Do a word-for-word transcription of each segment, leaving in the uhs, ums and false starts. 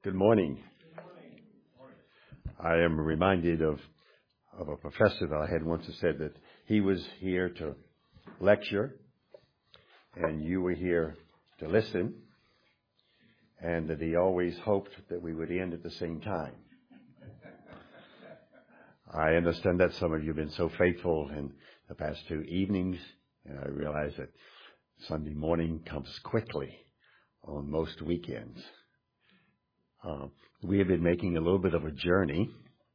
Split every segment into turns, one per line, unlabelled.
Good morning. I am reminded of, of a professor that I had once who said that he was here to lecture and you were here to listen, and that he always hoped that we would end at the same time. I understand that some of you have been so faithful in the past two evenings, and I realize that Sunday morning comes quickly on most weekends. Uh, we have been making a little bit of a journey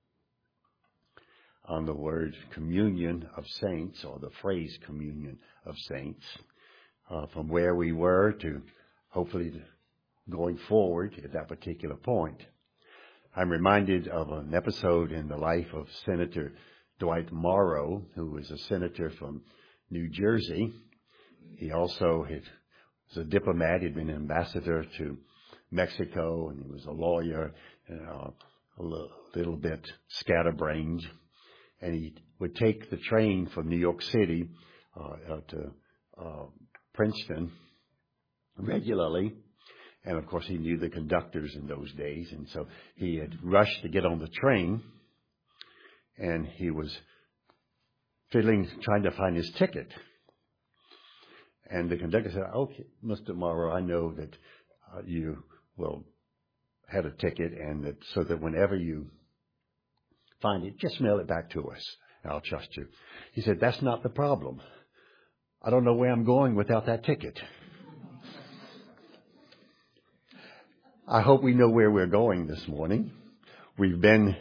on the word communion of saints, or the phrase communion of saints, uh, from where we were to hopefully going forward at that particular point. I'm reminded of an episode in the life of Senator Dwight Morrow, who was a senator from New Jersey. He also had, was a diplomat. He'd been an ambassador to Mexico, and he was a lawyer, uh, a little, little bit scatterbrained. And he would take the train from New York City uh, uh, to uh, Princeton regularly. And, of course, he knew the conductors in those days. And so he had rushed to get on the train, and he was fiddling, trying to find his ticket. And the conductor said, "Okay, Mister Morrow, I know that uh, you will have a ticket, and that so that whenever you find it, just mail it back to us. I'll trust you." He said, "That's not the problem. I don't know where I'm going without that ticket." I hope we know where we're going this morning. We've been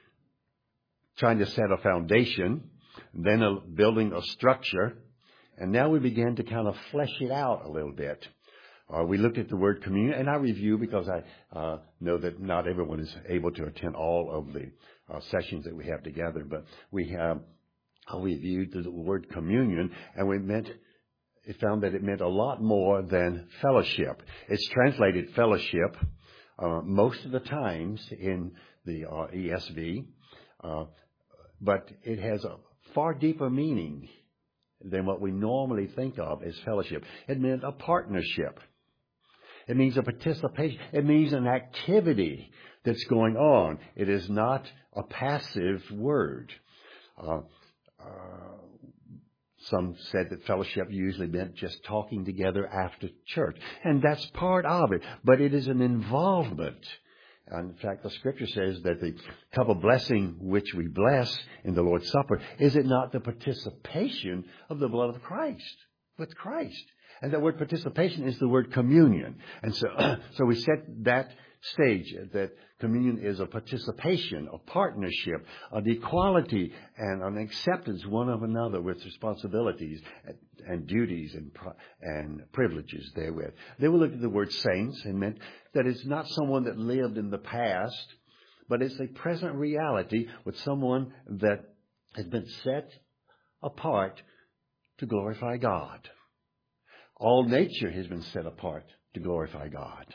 trying to set a foundation, then a, building a structure, and now we begin to kind of flesh it out a little bit. Uh, we looked at the word communion, and I review because I uh, know that not everyone is able to attend all of the uh, sessions that we have together, but we have uh, we reviewed the word communion, and we meant it found that it meant a lot more than fellowship. It's translated fellowship uh, most of the times in the uh, E S V, uh, but it has a far deeper meaning than what we normally think of as fellowship. It meant a partnership. It means a participation. It means an activity that's going on. It is not a passive word. Uh, uh, some said that fellowship usually meant just talking together after church. And that's part of it. But it is an involvement. And in fact, the scripture says that the cup of blessing which we bless in the Lord's Supper, is it not the participation of the blood of Christ with Christ? And that word participation is the word communion. And so, so we set that stage that communion is a participation, a partnership, an equality, and an acceptance one of another with responsibilities and, and duties and and privileges therewith. Then we looked at the word saints and meant that it's not someone that lived in the past, but it's a present reality with someone that has been set apart to glorify God. All nature has been set apart to glorify God.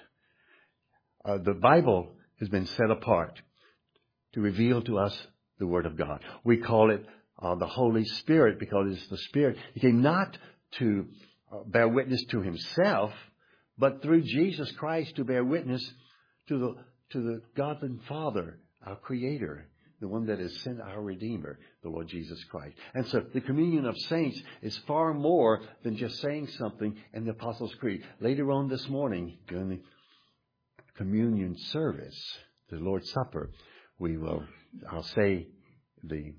Uh, the Bible has been set apart to reveal to us the Word of God. We call it uh, the Holy Spirit because it's the Spirit. He came not to uh, bear witness to himself, but through Jesus Christ to bear witness to the to the God and Father, our Creator, the one that has sent our Redeemer, the Lord Jesus Christ. And so the communion of saints is far more than just saying something in the Apostles' Creed. Later on this morning, during the communion service, the Lord's Supper, we will I'll say the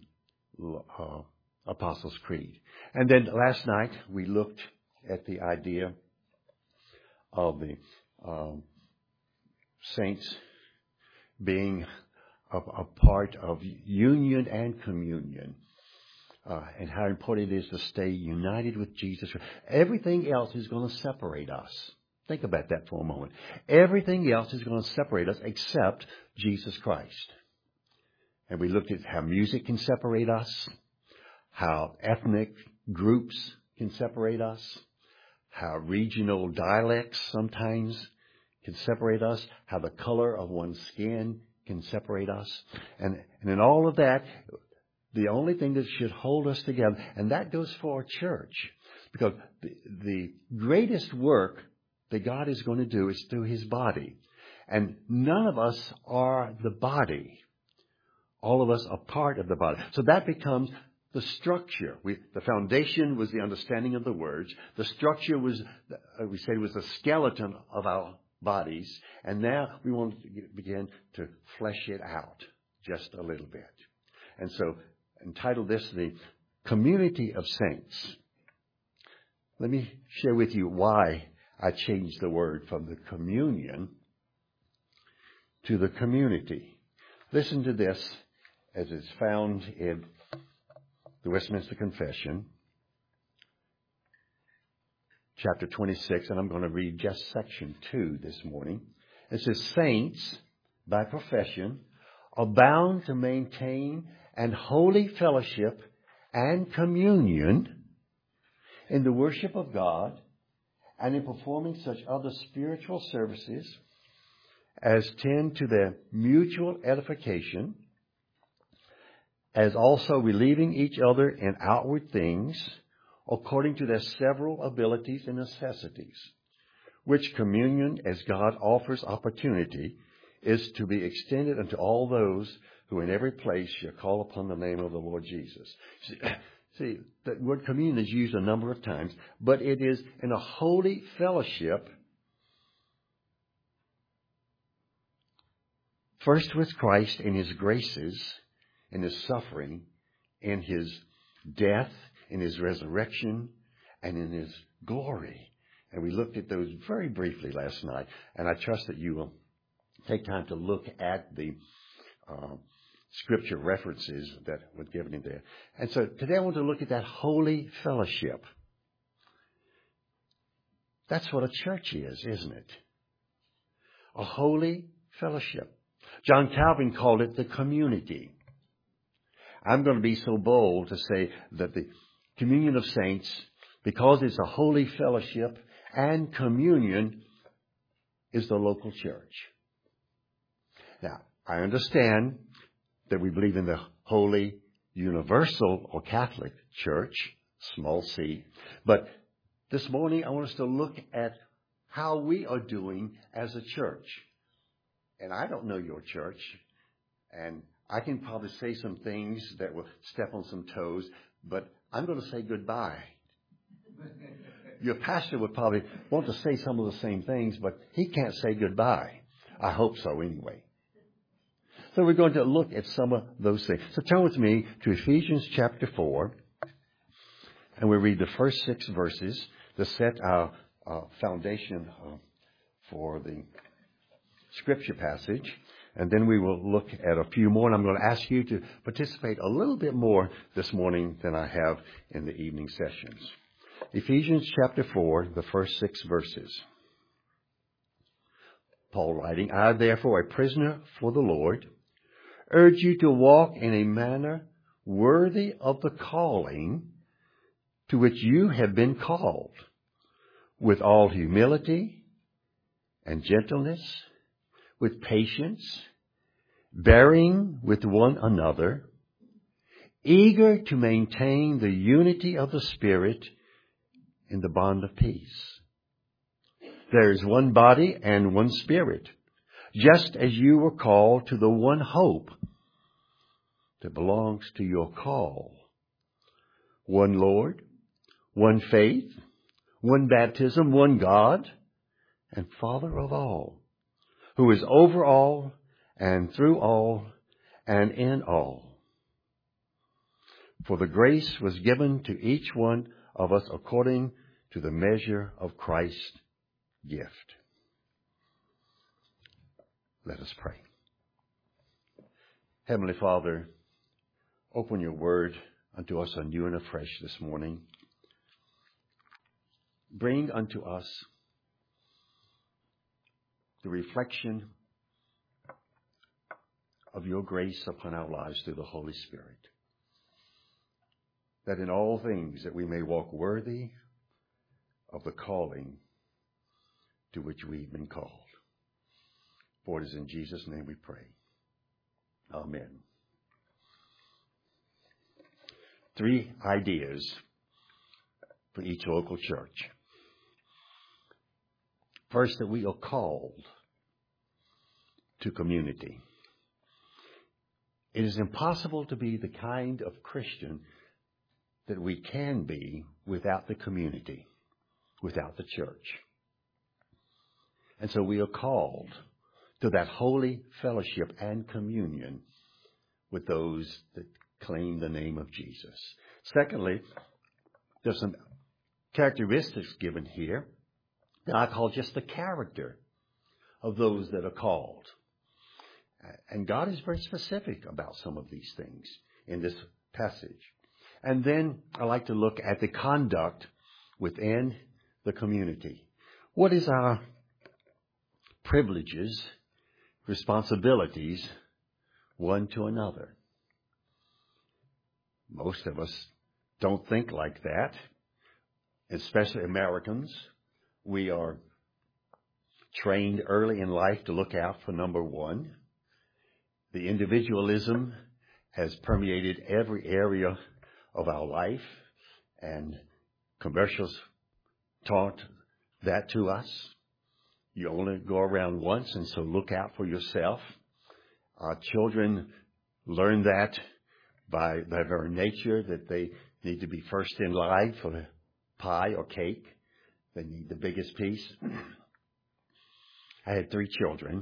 uh, Apostles' Creed. And then last night, we looked at the idea of the um, saints being a, a part of union and communion, uh, and how important it is to stay united with Jesus. Everything else is going to separate us. Think about that for a moment. Everything else is going to separate us except Jesus Christ. And we looked at how music can separate us, how ethnic groups can separate us, how regional dialects sometimes can separate us, how the color of one's skin can separate us. And, and in all of that, the only thing that should hold us together, and that goes for a church, because the, the greatest work that God is going to do is through His body. And none of us are the body. All of us are part of the body. So that becomes the structure. We, the foundation was the understanding of the words. The structure was, uh, we said, was the skeleton of our bodies. And now we want to begin to flesh it out just a little bit. And so, entitled this, The Community of Saints. Let me share with you why I changed the word from the communion to the community. Listen to this as it's found in the Westminster Confession, chapter twenty-six, and I'm going to read just section two this morning. It says, saints, by profession, are bound to maintain an holy fellowship and communion in the worship of God and in performing such other spiritual services as tend to their mutual edification, as also relieving each other in outward things according to their several abilities and necessities, which communion, as God offers opportunity, is to be extended unto all those who in every place shall call upon the name of the Lord Jesus. See, see, the word communion is used a number of times, but it is in a holy fellowship, first with Christ in His graces, in His suffering, in His death, in His resurrection, and in His glory. And we looked at those very briefly last night, and I trust that you will take time to look at the uh, scripture references that were given in there. And so today I want to look at that holy fellowship. That's what a church is, isn't it? A holy fellowship. John Calvin called it the community. I'm going to be so bold to say that the communion of saints, because it's a holy fellowship and communion, is the local church. Now, I understand that we believe in the Holy Universal or Catholic Church, small c, but this morning I want us to look at how we are doing as a church. And I don't know your church, and I can probably say some things that will step on some toes, but I'm going to say goodbye. Your pastor would probably want to say some of the same things, but he can't say goodbye. I hope so anyway. So we're going to look at some of those things. So turn with me to Ephesians chapter four, and we'll read the first six verses to set our uh, foundation uh, for the scripture passage. And then we will look at a few more, and I'm going to ask you to participate a little bit more this morning than I have in the evening sessions. Ephesians chapter four, the first six verses. Paul writing, I therefore, a prisoner for the Lord, urge you to walk in a manner worthy of the calling to which you have been called, with all humility and gentleness, with patience, bearing with one another, eager to maintain the unity of the Spirit in the bond of peace. There is one body and one Spirit, just as you were called to the one hope that belongs to your call. One Lord, one faith, one baptism, one God, and Father of all, who is over all and through all and in all. For the grace was given to each one of us according to the measure of Christ's gift. Let us pray. Heavenly Father, open your word unto us anew and afresh this morning. Bring unto us the reflection of your grace upon our lives through the Holy Spirit. That in all things that we may walk worthy of the calling to which we've been called. For it is in Jesus' name we pray. Amen. Three ideas for each local church. First, that we are called. to community. It is impossible to be the kind of Christian that we can be without the community, without the church. And so we are called to that holy fellowship and communion with those that claim the name of Jesus. Secondly, there's some characteristics given here that I call just the character of those that are called. And God is very specific about some of these things in this passage. And then I like to look at the conduct within the community. What is our privileges, responsibilities, one to another? Most of us don't think like that, especially Americans. We are trained early in life to look out for number one. The individualism has permeated every area of our life, and commercials taught that to us. You only go around once, and so look out for yourself. Our children learn that by their very nature, that they need to be first in line for the pie or cake. They need the biggest piece. I had three children,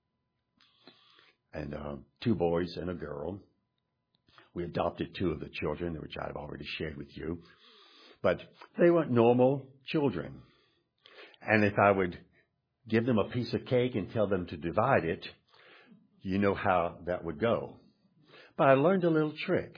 and uh, two boys and a girl. We adopted two of the children, which I've already shared with you. But they weren't normal children. And if I would give them a piece of cake and tell them to divide it, you know how that would go. But I learned a little trick.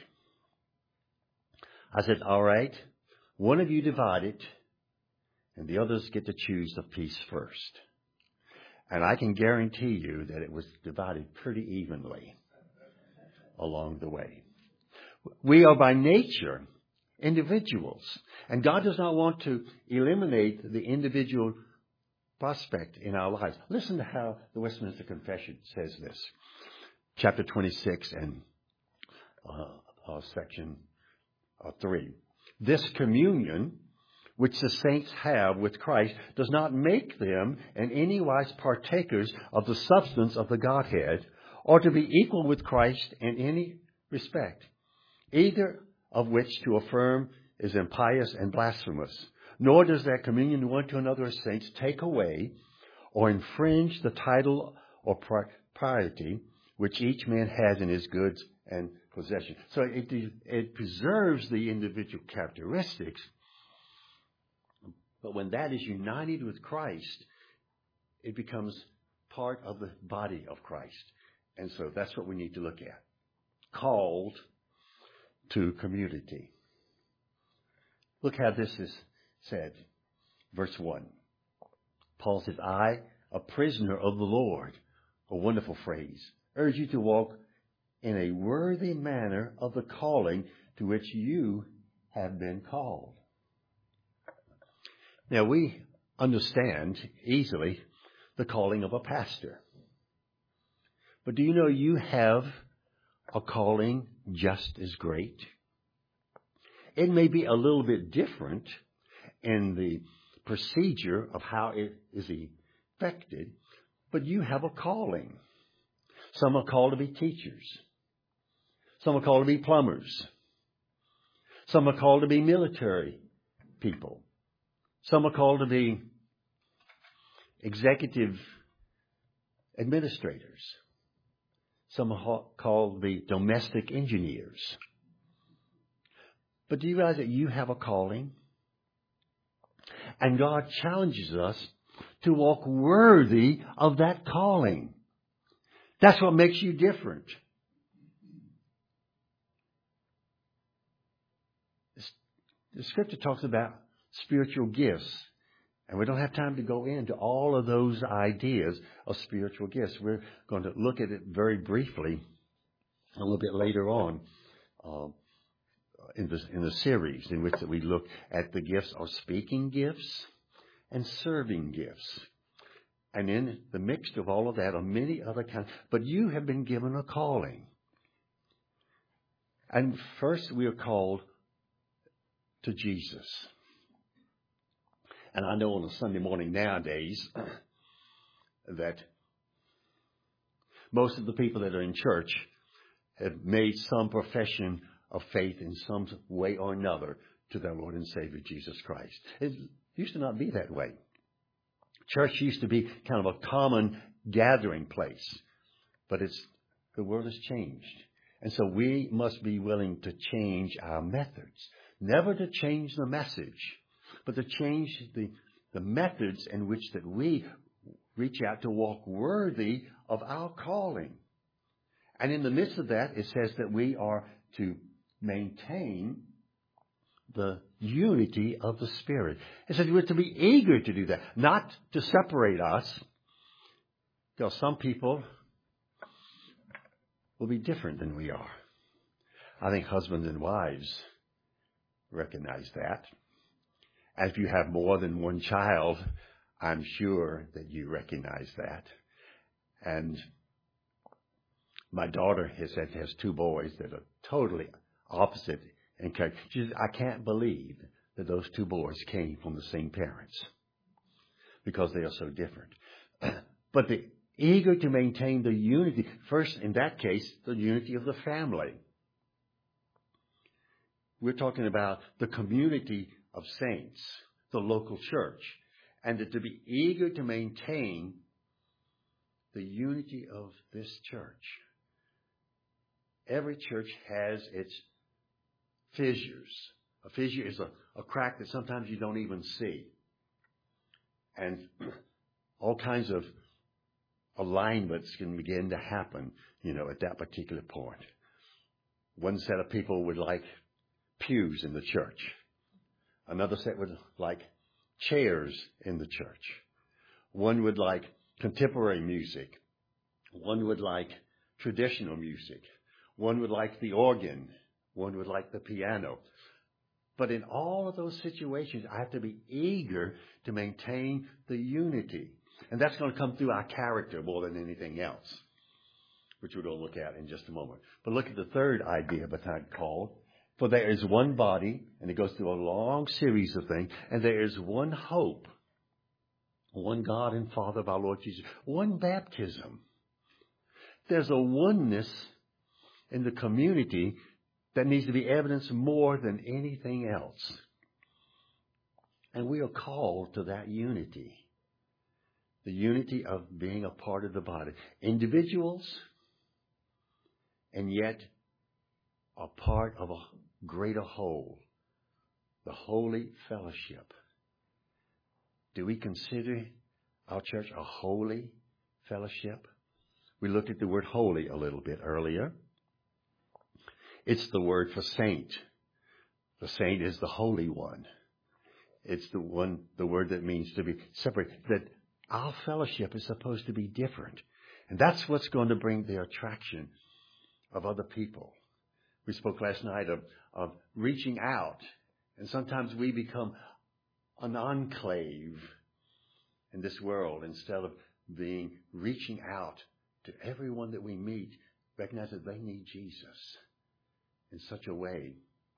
I said, all right, one of you divide it, and the others get to choose the piece first. And I can guarantee you that it was divided pretty evenly along the way. We are by nature individuals, and God does not want to eliminate the individual prospect in our lives. Listen to how the Westminster Confession says this. Chapter twenty-six and uh, uh, section uh, three. This communion which the saints have with Christ does not make them in any wise partakers of the substance of the Godhead, or to be equal with Christ in any respect, either of which to affirm is impious and blasphemous. Nor does that communion one to another as saints take away or infringe the title or propriety which each man has in his goods and possession. So it, it preserves the individual characteristics, but when that is united with Christ, it becomes part of the body of Christ. And so that's what we need to look at. Called to community. Look how this is said. Verse one. Paul says, I, a prisoner of the Lord, a wonderful phrase, urge you to walk in a worthy manner of the calling to which you have been called. Now, we understand easily the calling of a pastor. But do you know you have a calling just as great? It may be a little bit different in the procedure of how it is effected, but you have a calling. Some are called to be teachers. Some are called to be plumbers. Some are called to be military people. Some are called to be executive administrators. Some are called to be domestic engineers. But do you realize that you have a calling? And God challenges us to walk worthy of that calling. That's what makes you different. The scripture talks about spiritual gifts. And we don't have time to go into all of those ideas of spiritual gifts. We're going to look at it very briefly a little bit later on uh, in, the, in the series in which we look at the gifts of speaking gifts and serving gifts. And in the mix of all of that are many other kinds. But you have been given a calling. And first we are called to Jesus. And I know on a Sunday morning nowadays that Most of the people that are in church have made some profession of faith in some way or another to their Lord and Savior Jesus Christ. It used to not be that way. Church used to be kind of a common gathering place, but it's the world has changed. And so we must be willing to change our methods. Never to change the message, but to change the, the methods in which that we reach out to walk worthy of our calling. And in the midst of that, it says that we are to maintain the unity of the Spirit. It says we're to be eager to do that, not to separate us. Because some people will be different than we are. I think husbands and wives recognize that. And if you have more than one child, I'm sure that you recognize that. And my daughter has, has two boys that are totally opposite in character. She says, I can't believe that those two boys came from the same parents because they are so different. But the eager to maintain the unity, first in that case, the unity of the family. We're talking about the community of saints, the local church, and to be eager to maintain the unity of this church. Every church has its fissures. A fissure is a, a crack that sometimes you don't even see. And all kinds of alignments can begin to happen, you know, at that particular point. One set of people would like pews in the church. Another set would like chairs in the church. One would like contemporary music. One would like traditional music. One would like the organ. One would like the piano. But in all of those situations, I have to be eager to maintain the unity. And that's going to come through our character more than anything else, which we're going to look at in just a moment. But look at the third idea behind called. For there is one body, and it goes through a long series of things, and there is one hope, one God and Father of our Lord Jesus, one baptism. There's a oneness in the community that needs to be evidenced more than anything else. And we are called to that unity. The unity of being a part of the body. Individuals, and yet a part of a greater whole. The holy fellowship. Do we consider our church a holy fellowship? We looked at the word holy a little bit earlier. It's the word for saint. The saint is the holy one. It's the one, the word that means to be separate. That our fellowship is supposed to be different. And that's what's going to bring the attraction of other people. We spoke last night of, of reaching out. And sometimes we become an enclave in this world instead of being reaching out to everyone that we meet, recognize that they need Jesus in such a way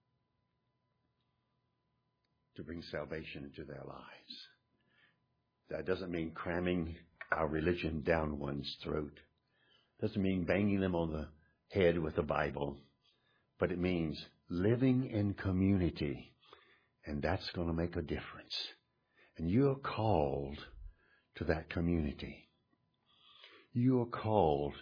to bring salvation into their lives. That doesn't mean cramming our religion down one's throat. Doesn't mean banging them on the head with the Bible. But it means living in community. And that's going to make a difference. And you are called to that community. You are called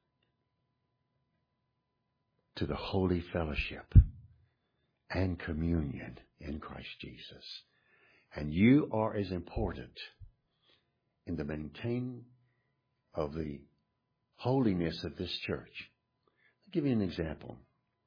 to the holy fellowship and communion in Christ Jesus. And you are as important in the maintaining of the holiness of this church. I'll give you an example.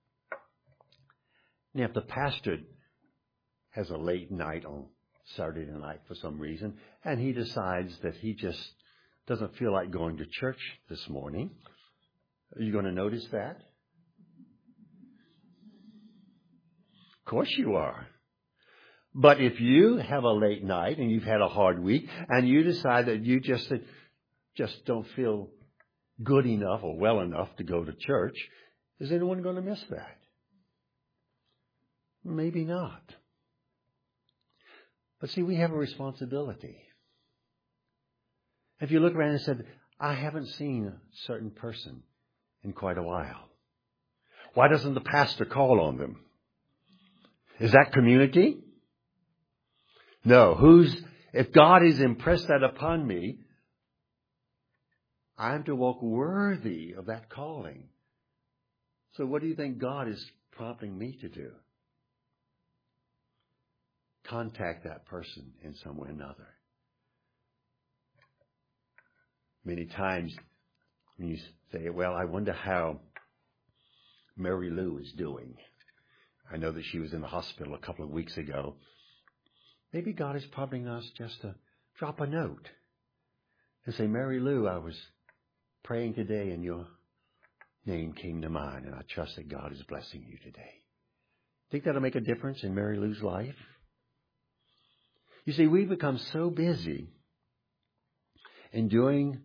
Now, if the pastor has a late night on Saturday night for some reason, and he decides that he just doesn't feel like going to church this morning, are you going to notice that? Of course you are. But if you have a late night and you've had a hard week and you decide that you just just don't feel good enough or well enough to go to church, is anyone going to miss that? Maybe not. But see, we have a responsibility. If you look around and said, I haven't seen a certain person in quite a while. Why doesn't the pastor call on them? Is that community? No. Who's, if God has impressed that upon me, I am to walk worthy of that calling. So what do you think God is prompting me to do? Contact that person in some way or another. Many times when you say, well, I wonder how Mary Lou is doing. I know that she was in the hospital a couple of weeks ago. Maybe God is prompting us just to drop a note and say, Mary Lou, I was praying today and your name came to mind, and I trust that God is blessing you today. Think that'll make a difference in Mary Lou's life? You see, we've become so busy in doing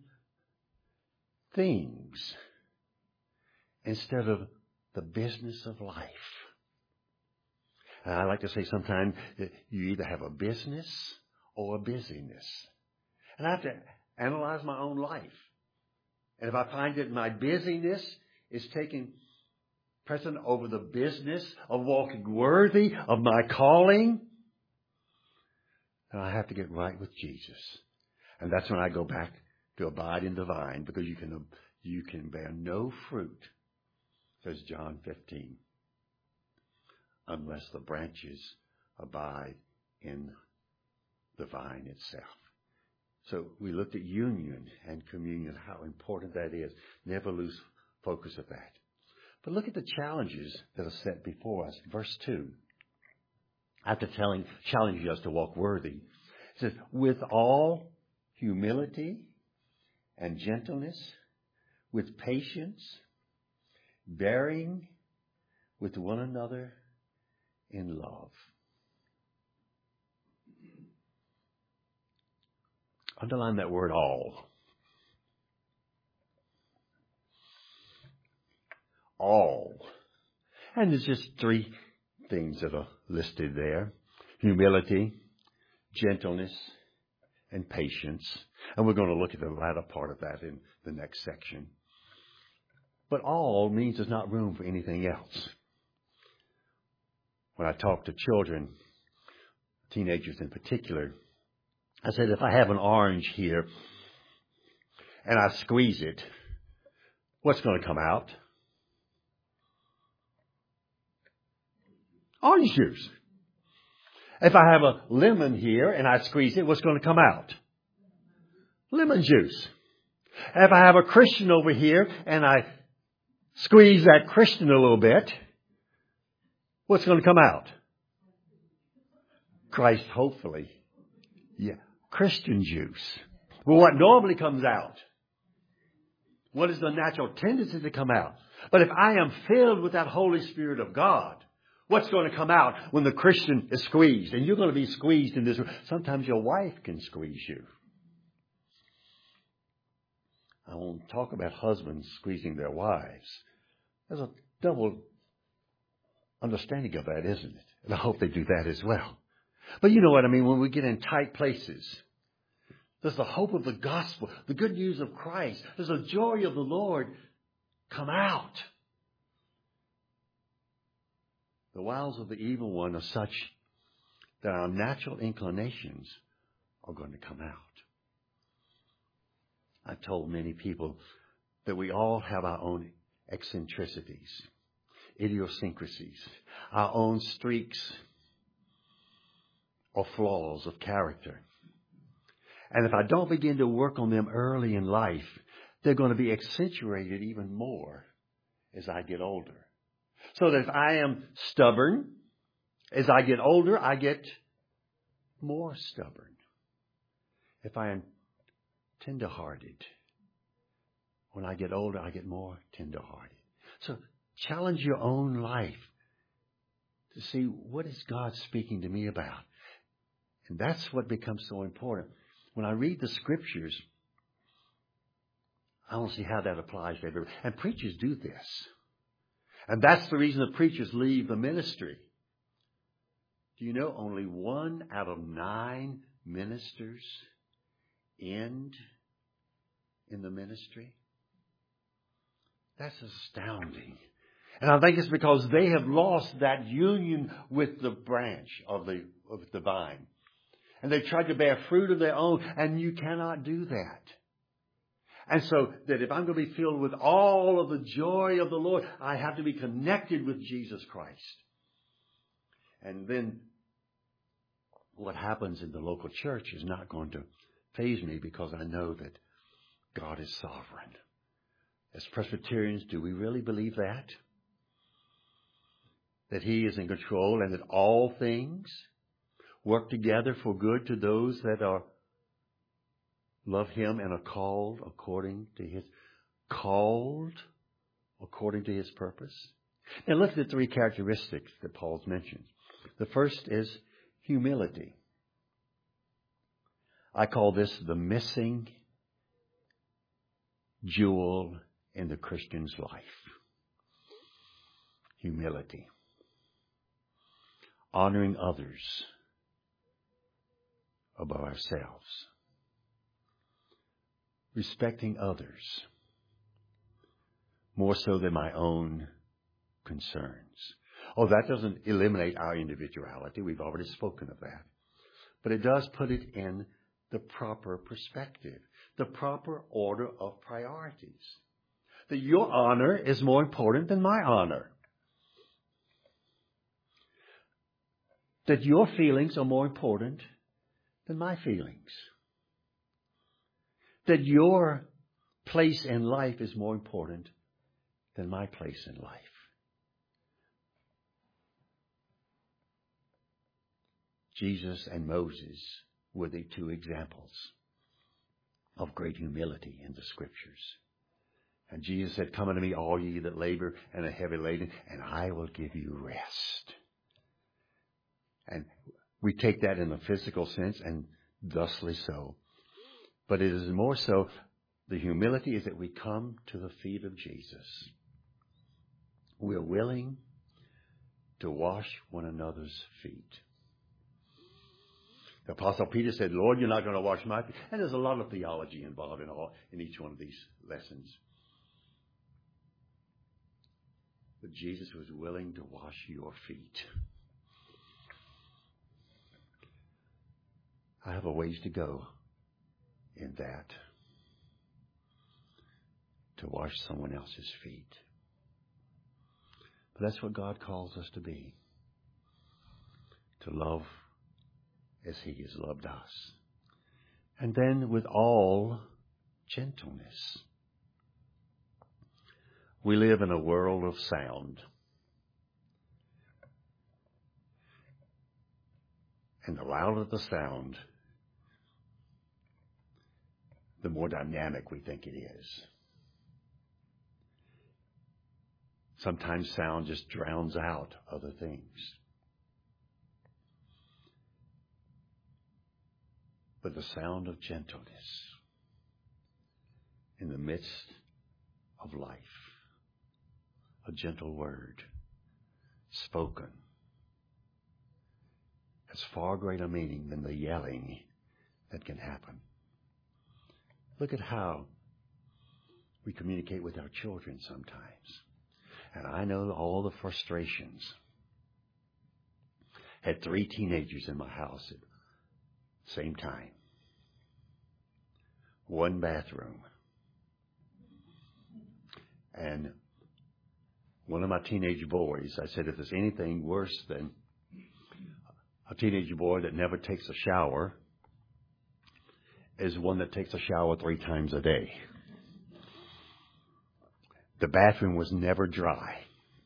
things instead of the business of life. And I like to say sometimes that you either have a business or a busyness. And I have to analyze my own life. And if I find that my busyness is taking precedent over the business of walking worthy of my calling, then I have to get right with Jesus. And that's when I go back to abide in the vine, because you can, you can bear no fruit, says John fifteen, unless the branches abide in the vine itself. So we looked at union and communion, how important that is. Never lose focus of that. But look at the challenges that are set before us. Verse two. After telling, challenging us to walk worthy, it says, with all humility and gentleness, with patience, bearing with one another in love. Underline that word all. All. And there's just three things that are listed there. Humility, gentleness, and patience. And we're going to look at the latter part of that in the next section. But all means there's not room for anything else. When I talk to children, teenagers in particular, I said, if I have an orange here and I squeeze it, what's going to come out? Orange juice. If I have a lemon here and I squeeze it, what's going to come out? Lemon juice. If I have a Christian over here and I squeeze that Christian a little bit, what's going to come out? Christ, hopefully. Yeah. Christian juice. Well, what normally comes out? What is the natural tendency to come out? But if I am filled with that Holy Spirit of God, what's going to come out when the Christian is squeezed? And you're going to be squeezed in this. Sometimes your wife can squeeze you. I won't talk about husbands squeezing their wives. There's a double understanding of that, isn't it? And I hope they do that as well. But you know what I mean, when we get in tight places, there's the hope of the gospel, the good news of Christ. There's the joy of the Lord come out. The wiles of the evil one are such that our natural inclinations are going to come out. I've told many people that we all have our own eccentricities, idiosyncrasies, our own streaks or flaws of character. And if I don't begin to work on them early in life, they're going to be accentuated even more as I get older. So that if I am stubborn, as I get older, I get more stubborn. If I am tenderhearted, when I get older, I get more tenderhearted. So challenge your own life to see, what is God speaking to me about? And that's what becomes so important. When I read the scriptures, I want to see how that applies to everybody. And preachers do this. And that's the reason the preachers leave the ministry. Do you know only one out of nine ministers end in the ministry? That's astounding. And I think it's because they have lost that union with the branch of the, of the vine. And they've tried to bear fruit of their own, and you cannot do that. And so that if I'm going to be filled with all of the joy of the Lord, I have to be connected with Jesus Christ. And then what happens in the local church is not going to faze me, because I know that God is sovereign. As Presbyterians, do we really believe that? That He is in control and that all things work together for good to those that are love Him and are called according to His called according to His purpose? Now look at the three characteristics that Paul's mentioned. The first is humility. I call this the missing jewel in the Christian's life. Humility. Honoring others above ourselves. Respecting others more so than my own concerns. Oh, that doesn't eliminate our individuality. We've already spoken of that. But it does put it in the proper perspective, the proper order of priorities. That your honor is more important than my honor. That your feelings are more important than my feelings. That your place in life is more important than my place in life. Jesus and Moses were the two examples of great humility in the Scriptures. And Jesus said, "Come unto me, all ye that labor and are heavy laden, and I will give you rest." And we take that in a physical sense, and thusly so. But it is more so, the humility is that we come to the feet of Jesus. We're willing to wash one another's feet. The Apostle Peter said, "Lord, you're not going to wash my feet." And there's a lot of theology involved in all in each one of these lessons. But Jesus was willing to wash your feet. I have a ways to go in that, to wash someone else's feet. But that's what God calls us to be, to love as He has loved us. And then with all gentleness. We live in a world of sound. And the louder the sound, the more dynamic we think it is. Sometimes sound just drowns out other things. But the sound of gentleness in the midst of life, a gentle word spoken, has far greater meaning than the yelling that can happen. Look at how we communicate with our children sometimes. And I know all the frustrations. Had three teenagers in my house at the same time. One bathroom. And one of my teenage boys, I said, if there's anything worse than a teenage boy that never takes a shower, is one that takes a shower three times a day. The bathroom was never dry.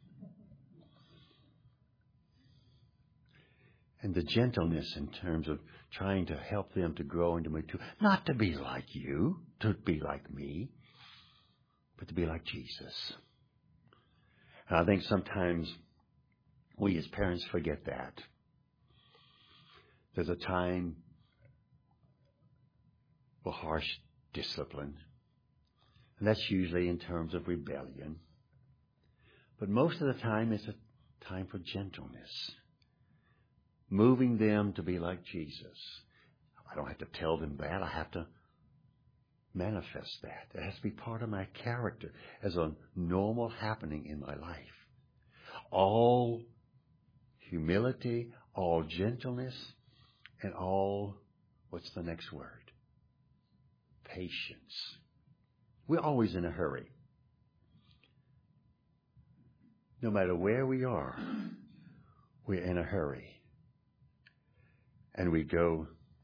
And the gentleness in terms of trying to help them to grow into mature, not to be like you, to be like me, but to be like Jesus. And I think sometimes we as parents forget that. There's a time for harsh discipline. And that's usually in terms of rebellion. But most of the time it's a time for gentleness. Moving them to be like Jesus. I don't have to tell them that. I have to manifest that. It has to be part of my character as a normal happening in my life. All humility, all gentleness, and all, what's the next word? Patience. We're always in a hurry. No matter where we are, we're in a hurry. And we go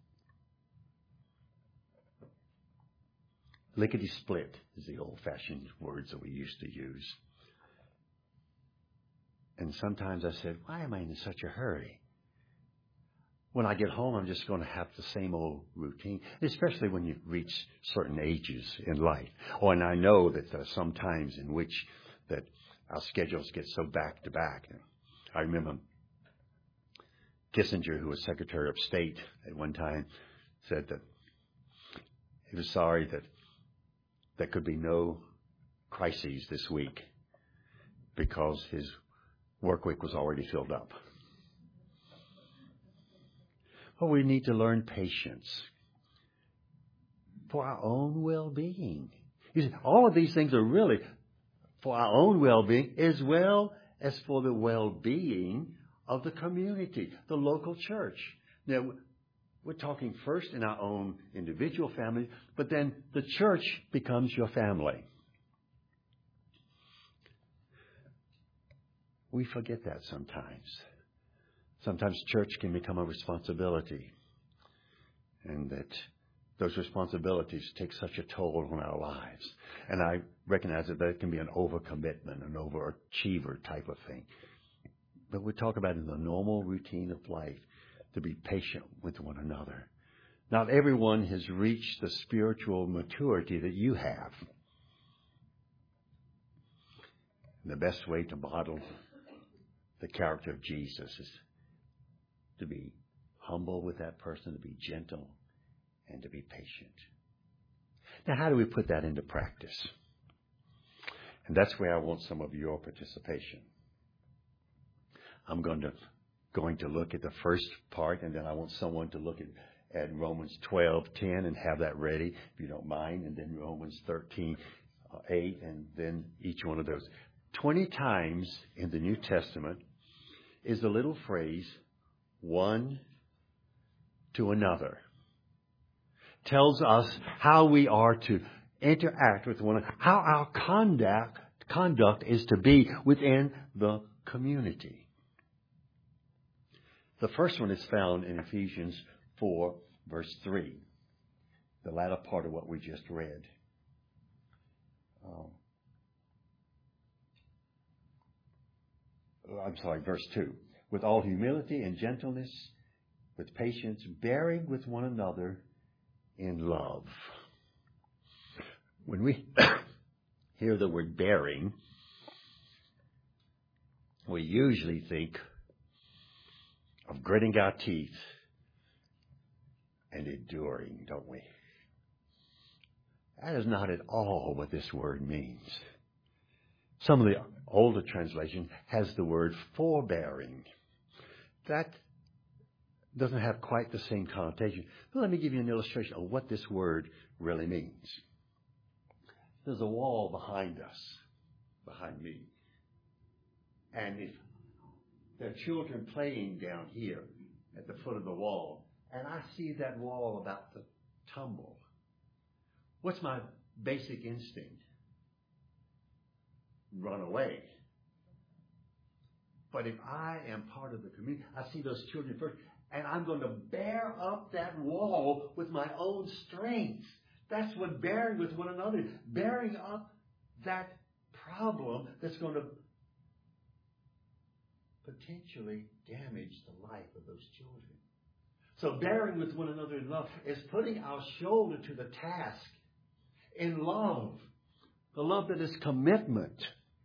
lickety-split is the old-fashioned words that we used to use. And sometimes I said, why am I in such a hurry? When I get home, I'm just going to have the same old routine, especially when you reach certain ages in life. Oh, and I know that there are some times in which that our schedules get so back-to-back. I remember Kissinger, who was Secretary of State at one time, said that he was sorry that there could be no crises this week because his work week was already filled up. But we need to learn patience for our own well-being. You see, all of these things are really for our own well-being as well as for the well-being of the community, the local church. Now, we're talking first in our own individual family, but then the church becomes your family. We forget that sometimes. Sometimes church can become a responsibility, and that those responsibilities take such a toll on our lives. And I recognize that that can be an overcommitment, an overachiever type of thing. But we talk about in the normal routine of life to be patient with one another. Not everyone has reached the spiritual maturity that you have. And the best way to model the character of Jesus is to be humble with that person, to be gentle, and to be patient. Now, how do we put that into practice? And that's where I want some of your participation. I'm going to going to look at the first part, and then I want someone to look at, at Romans twelve ten and have that ready, if you don't mind, and then Romans thirteen eight, and then each one of those. Twenty times in the New Testament is the little phrase, one to another. Tells us how we are to interact with one another, how our conduct, conduct is to be within the community. The first one is found in Ephesians four, verse three, the latter part of what we just read. Um, I'm sorry, verse two. With all humility and gentleness, with patience, bearing with one another in love. When we hear the word bearing, we usually think of gritting our teeth and enduring, don't we? That is not at all what this word means. Some of the older translation has the word forbearing. That doesn't have quite the same connotation. But let me give you an illustration of what this word really means. There's a wall behind us, behind me. And if there are children playing down here at the foot of the wall, and I see that wall about to tumble, what's my basic instinct? Run away. But if I am part of the community, I see those children first, and I'm going to bear up that wall with my own strength. That's what bearing with one another is. Bearing up that problem that's going to potentially damage the life of those children. So bearing with one another in love is putting our shoulder to the task in love. The love that is commitment.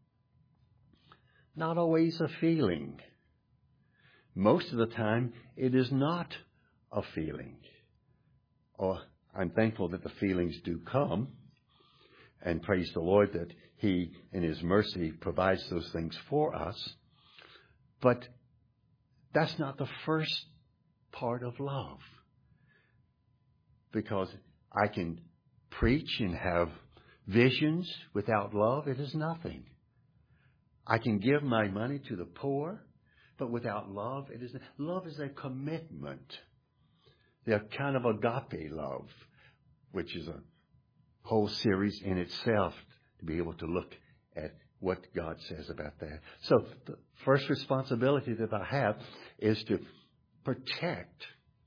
Not always a feeling. Most of the time, it is not a feeling. Or I'm thankful that the feelings do come. And praise the Lord that He, in His mercy, provides those things for us. But that's not the first part of love. Because I can preach and have visions without love, it is nothing. I can give my money to the poor, but without love, it is love is a commitment. They're kind of agape love, which is a whole series in itself to be able to look at what God says about that. So the first responsibility that I have is to protect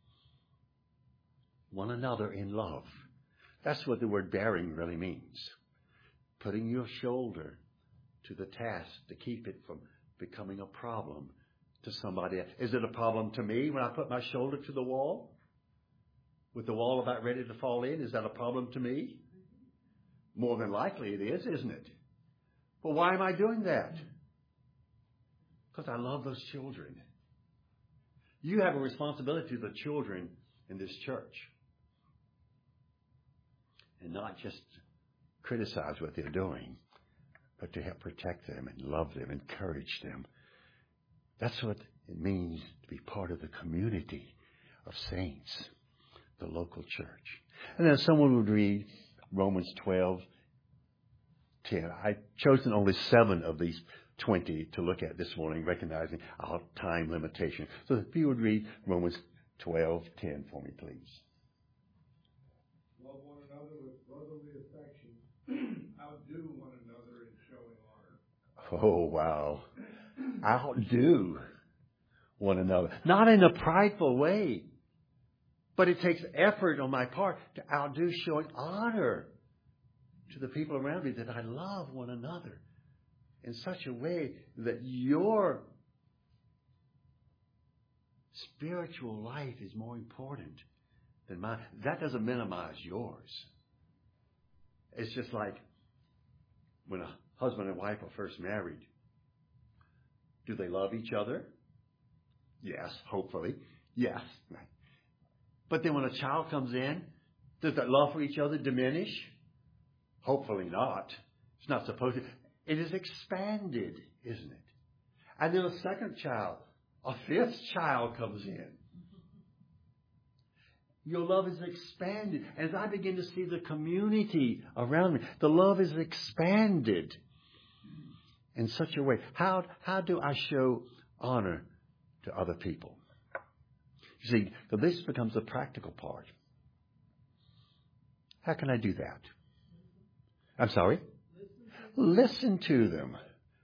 one another in love. That's what the word bearing really means. Putting your shoulder to the task to keep it from becoming a problem to somebody else. Is it a problem to me when I put my shoulder to the wall? With the wall about ready to fall in, is that a problem to me? More than likely it is, isn't it? But why am I doing that? Because I love those children. You have a responsibility to the children in this church. And not just criticize what they're doing, but to help protect them and love them, encourage them. That's what it means to be part of the community of saints, the local church. And then someone would read Romans twelve ten. I've chosen only seven of these twenty to look at this morning, recognizing our time limitation. So if you would read Romans twelve ten for me, please.
Love one another with brotherly affection. Outdo one another in showing honor.
Oh, wow. Outdo one another. Not in a prideful way, but it takes effort on my part to outdo showing honor to the people around me, that I love one another in such a way that your spiritual life is more important than mine. That doesn't minimize yours. It's just like when a husband and wife are first married. Do they love each other? Yes, hopefully. Yes. But then when a child comes in, does that love for each other diminish? Hopefully not. It's not supposed to. It is expanded, isn't it? And then a second child, a fifth child comes in. Your love is expanded. As I begin to see the community around me, the love is expanded in such a way. How, how do I show honor to other people? You see, so this becomes the practical part. How can I do that? I'm sorry? Listen to them.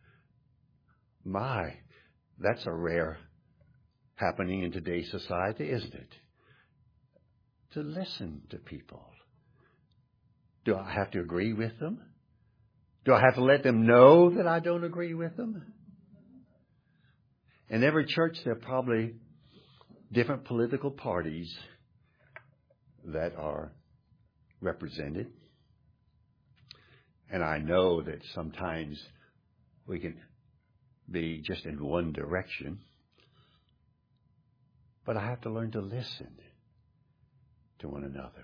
My, that's a rare happening in today's society, isn't it? To listen to people. Do I have to agree with them? Do I have to let them know that I don't agree with them? In every church, there are probably different political parties that are represented. And I know that sometimes we can be just in one direction. But I have to learn to listen to one another.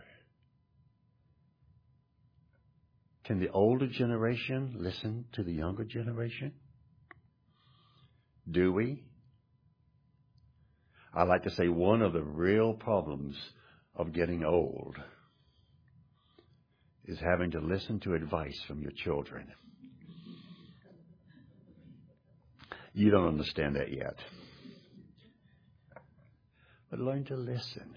Can the older generation listen to the younger generation? Do we? I like to say one of the real problems of getting old is having to listen to advice from your children. You don't understand that yet. But learn to listen.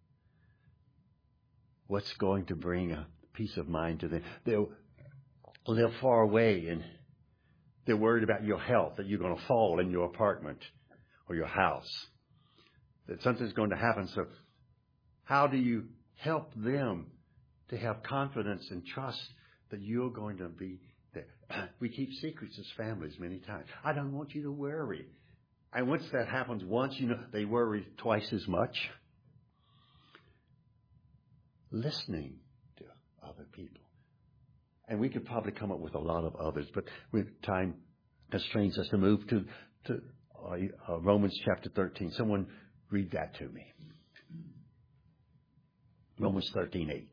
What's going to bring a peace of mind to them? They're, they're far away and they're worried about your health, that you're going to fall in your apartment or your house, that something's going to happen. So how do you help them to have confidence and trust that you're going to be there? We keep secrets as families many times. I don't want you to worry. And once that happens once, you know, they worry twice as much. Listening to other people. And we could probably come up with a lot of others, but with time constrains us to move to, to uh, uh, Romans chapter thirteen. Someone read that to me. Romans thirteen eight.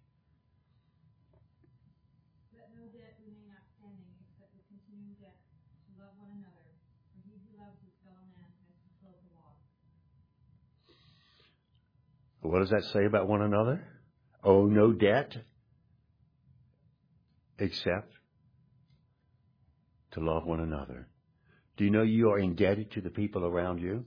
Let no debt remain outstanding except the continuing debt to love one another, for he who loves his fellow man has fulfilled the law.
What does that say about one another? Oh, no debt except to love one another. Do you know you are indebted to the people around you?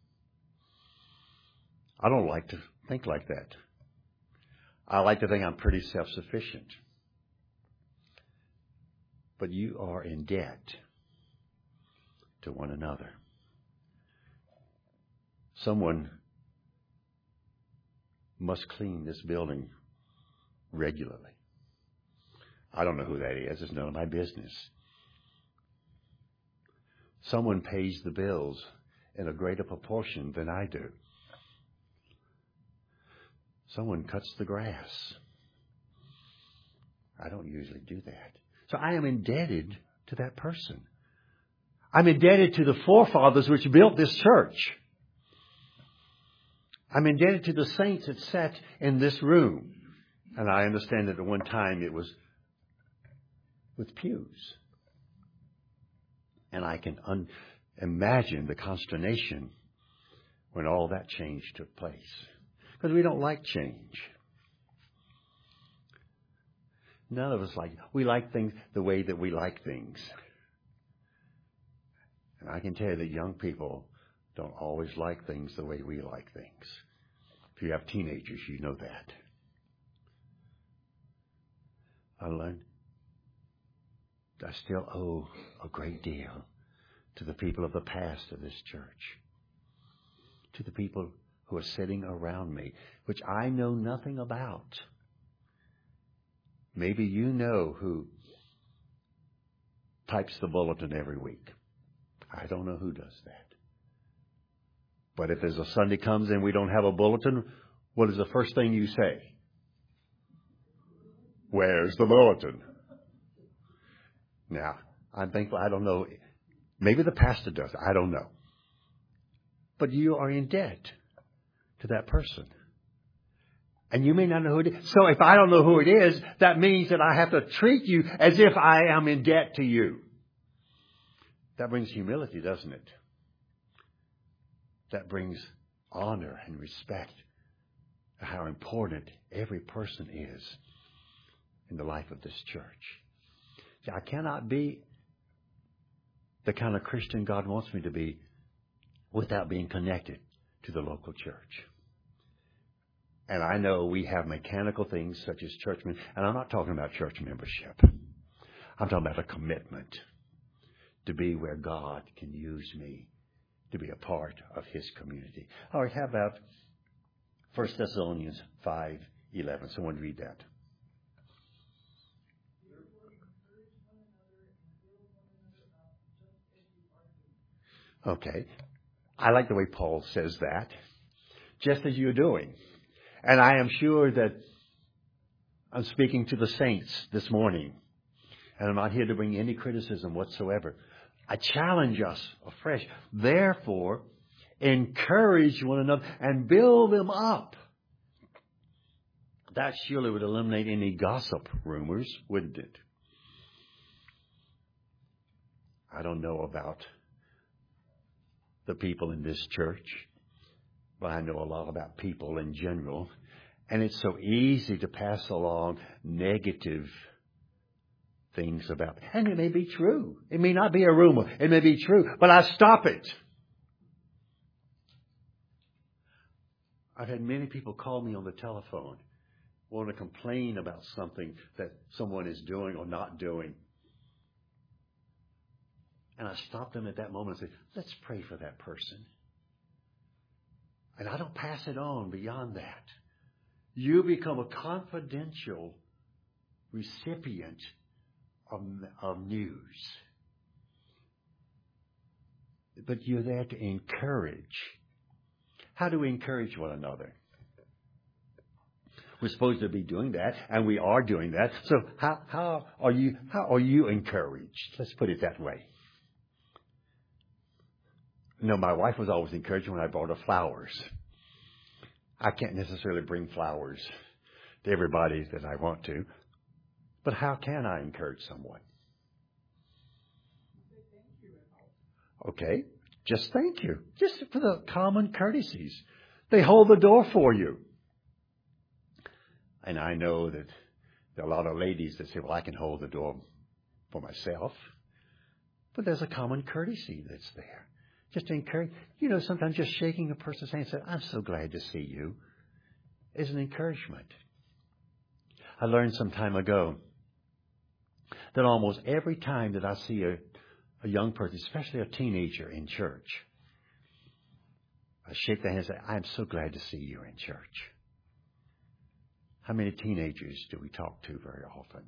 I don't like to think like that. I like to think I'm pretty self-sufficient. But you are in debt to one another. Someone must clean this building regularly. I don't know who that is. It's none of my business. Someone pays the bills in a greater proportion than I do. Someone cuts the grass. I don't usually do that. So I am indebted to that person. I'm indebted to the forefathers which built this church. I'm indebted to the saints that sat in this room. And I understand that at one time it was with pews. And I can un- imagine the consternation when all that change took place. Because we don't like change. None of us like, we like things the way that we like things. And I can tell you that young people don't always like things the way we like things. If you have teenagers, you know that. I learned I still owe a great deal to the people of the past of this church. To the people who are sitting around me, which I know nothing about. Maybe you know who types the bulletin every week. I don't know who does that. But if there's a Sunday comes and we don't have a bulletin, what is the first thing you say? Where's the bulletin? Now, I'm thankful, I don't know. Maybe the pastor does. I don't know. But you are in debt to that person. And you may not know who it is. So if I don't know who it is, that means that I have to treat you as if I am in debt to you. That brings humility, doesn't it? That brings honor and respect to how important every person is in the life of this church. See, I cannot be the kind of Christian God wants me to be without being connected to the local church. And I know we have mechanical things such as church membership. And I'm not talking about church membership. I'm talking about a commitment to be where God can use me to be a part of His community. All right, how about First Thessalonians five eleven? Someone read that. Okay. I like the way Paul says that. Just as you're doing. And I am sure that I'm speaking to the saints this morning. And I'm not here to bring any criticism whatsoever. I challenge us afresh. Therefore, encourage one another and build them up. That surely would eliminate any gossip rumors, wouldn't it? I don't know about the people in this church, but I know a lot about people in general. And it's so easy to pass along negative things about. And it may be true. It may not be a rumor. It may be true. But I stop it. I've had many people call me on the telephone, want to complain about something that someone is doing or not doing. And I stop them at that moment and say, let's pray for that person. And I don't pass it on beyond that. You become a confidential recipient of, of news. But you're there to encourage. How do we encourage one another? We're supposed to be doing that, and we are doing that. So how, how are you, how are you encouraged? Let's put it that way. No, my wife was always encouraging when I brought her flowers. I can't necessarily bring flowers to everybody that I want to. But how can I encourage someone? Okay, just thank you. Just for the common courtesies. They hold the door for you. And I know that There are a lot of ladies that say, well, I can hold the door for myself. But there's a common courtesy that's there. Just to encourage, you know, sometimes just shaking a person's hand and saying, I'm so glad to see you, is an encouragement. I learned some time ago that almost every time that I see a, a young person, especially a teenager in church, I shake their hand and say, I'm so glad to see you in church. How many teenagers do we talk to very often?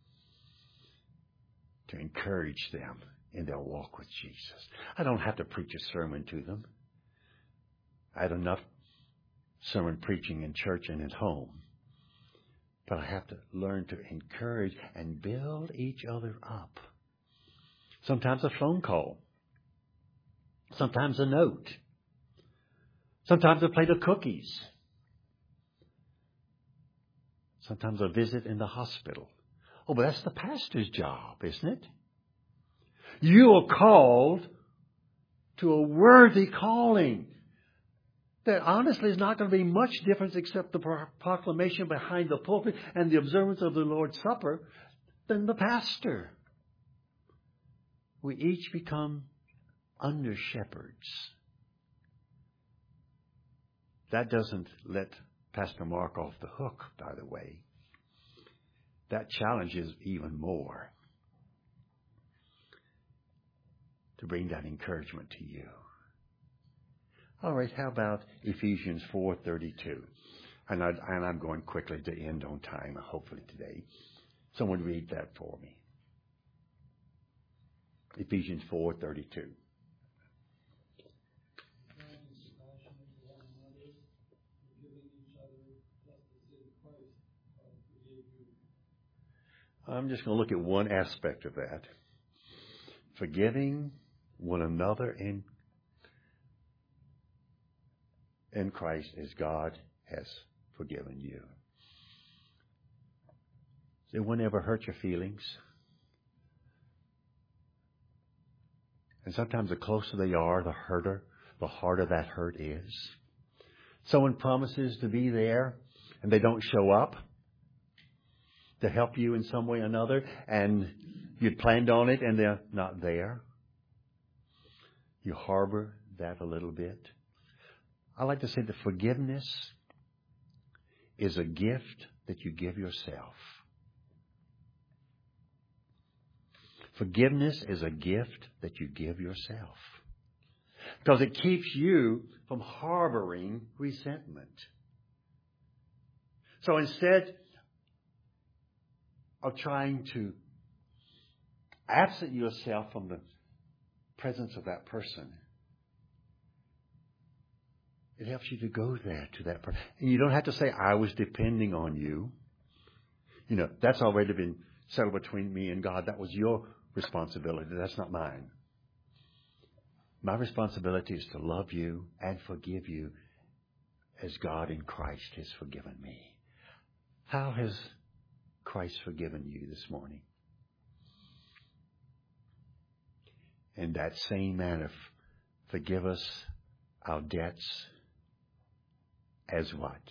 To encourage them in their walk with Jesus. I don't have to preach a sermon to them. I had enough sermon preaching in church and at home. But I have to learn to encourage and build each other up. Sometimes a phone call. Sometimes a note. Sometimes a plate of cookies. Sometimes a visit in the hospital. Oh, but that's the pastor's job, isn't it? You are called to a worthy calling that honestly is not going to be much difference except the proclamation behind the pulpit and the observance of the Lord's Supper than the pastor. We each become under shepherds. That doesn't let Pastor Mark off the hook, by the way. That challenges even more to bring that encouragement to you. All right, how about Ephesians four thirty-two? And, I, and I'm going quickly to end on time, hopefully today. Someone read that for me. Ephesians four thirty-two. I'm just going to look at one aspect of that. Forgiving one another in, in Christ as God has forgiven you. Does anyone ever hurt your feelings? And sometimes the closer they are, the harder, the harder that hurt is. Someone promises to be there and they don't show up to help you in some way or another, and you'd planned on it and they're not there. You harbor that a little bit. I like to say that forgiveness is a gift that you give yourself. Forgiveness is a gift that you give yourself. Because it keeps you from harboring resentment. So instead of trying to absent yourself from the presence of that person, it helps you to go there to that person. And you don't have to say, I was depending on you. You know, that's already been settled between me and God. That was your responsibility. That's not mine. My responsibility is to love you and forgive you as God in Christ has forgiven me. How has Christ forgiven you this morning? In that same manner, forgive us our debts as what?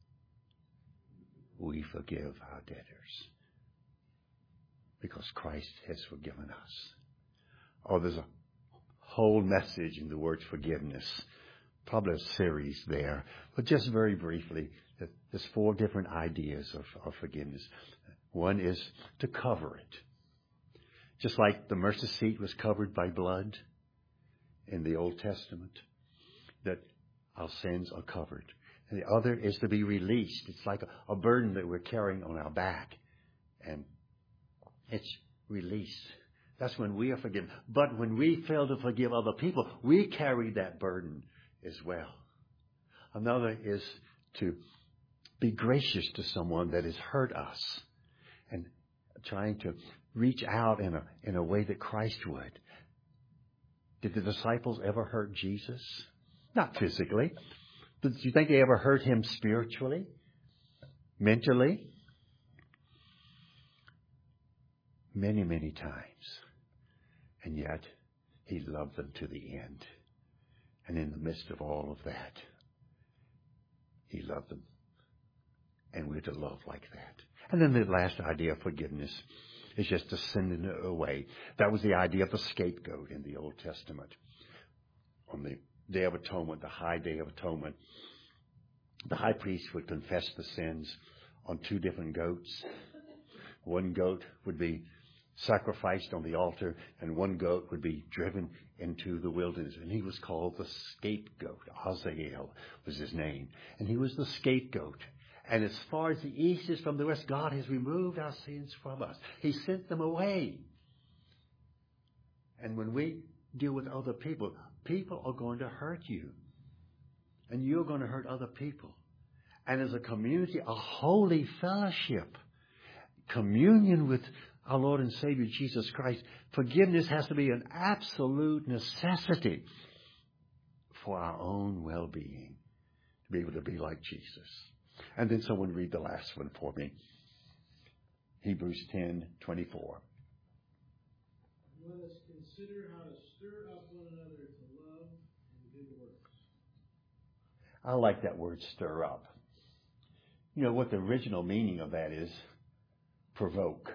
We forgive our debtors. Because Christ has forgiven us. Oh, there's a whole message in the word forgiveness. Probably a series there. But just very briefly, there's four different ideas of, of forgiveness. One is to cover it. Just like the mercy seat was covered by blood in the Old Testament, that our sins are covered. And the other is to be released. It's like a, a burden that we're carrying on our back. And it's released. That's when we are forgiven. But when we fail to forgive other people, we carry that burden as well. Another is to be gracious to someone that has hurt us and trying to reach out in a, in a way that Christ would. Did the disciples ever hurt Jesus? Not physically. But do you think they ever hurt him spiritually? Mentally? Many, many times. And yet, he loved them to the end. And in the midst of all of that, he loved them And we're to love like that. And then the last idea of forgiveness is just to send it away. That was the idea of the scapegoat in the Old Testament. On the Day of Atonement, the High Day of Atonement, the high priest would confess the sins on two different goats. One goat would be sacrificed on the altar, and one goat would be driven into the wilderness. And he was called the scapegoat. Azazel was his name. And he was the scapegoat. And as far as the east is from the west, God has removed our sins from us. He sent them away. And when we deal with other people, people are going to hurt you. And you're going to hurt other people. And as a community, a holy fellowship, communion with our Lord and Savior Jesus Christ, forgiveness has to be an absolute necessity for our own well-being, to be able to be like Jesus. And then someone read the last one for me. Hebrews ten twenty-four.
Let us consider how to stir up one another to love and good works.
I like that word, stir up. You know what the original meaning of that is? Provoke.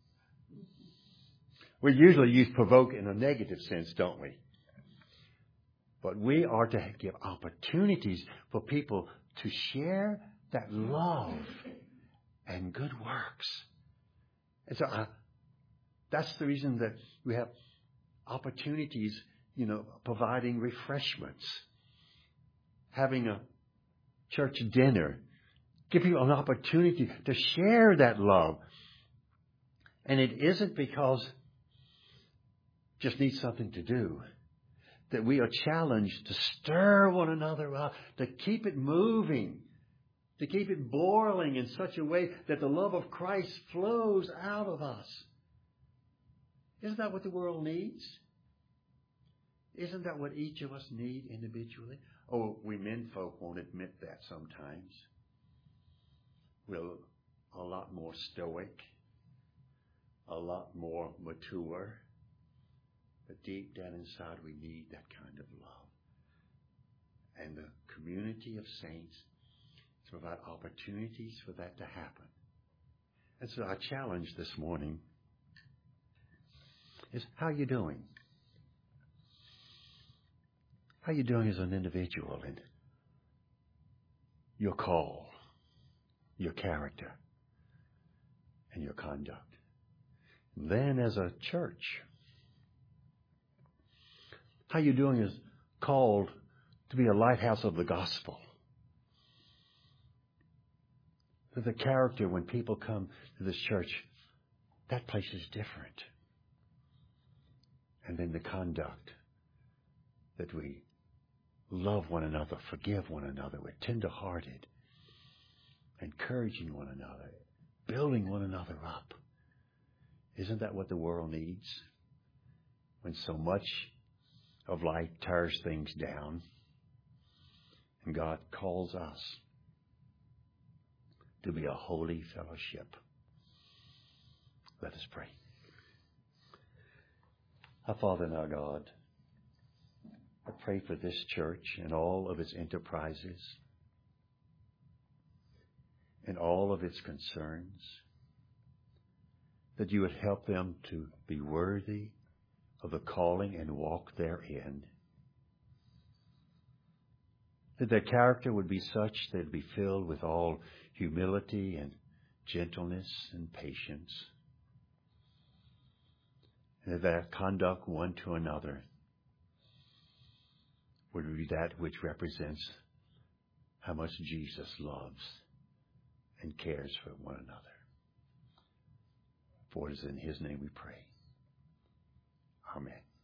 We usually use provoke in a negative sense, don't we? But we are to give opportunities for people to share that love and good works. And so uh, that's the reason that we have opportunities, you know, providing refreshments, having a church dinner, give people an opportunity to share that love. And it isn't because just need something to do, that we are challenged to stir one another up, to keep it moving, to keep it boiling in such a way that the love of Christ flows out of us. Isn't that what the world needs? Isn't that what each of us need individually? Oh, we men folk won't admit that sometimes. We're a lot more stoic, a lot more mature. But deep down inside, we need that kind of love. And the community of saints to provide opportunities for that to happen. And so our challenge this morning is, how are you doing? How are you doing as an individual in your call, your character, and your conduct? And then as a church, how you doing is called to be a lighthouse of the gospel. That the character, when people come to this church, that place is different. And then the conduct, that we love one another, forgive one another, we're tender-hearted, encouraging one another, building one another up. Isn't that what the world needs? When so much of life tears things down, and God calls us to be a holy fellowship. Let us pray. Our Father and our God, I pray for this church and all of its enterprises and all of its concerns, that you would help them to be worthy of the calling and walk therein. That their character would be such that it would be filled with all humility and gentleness and patience. And that their conduct one to another would be that which represents how much Jesus loves and cares for one another. For it is in His name we pray. Amen.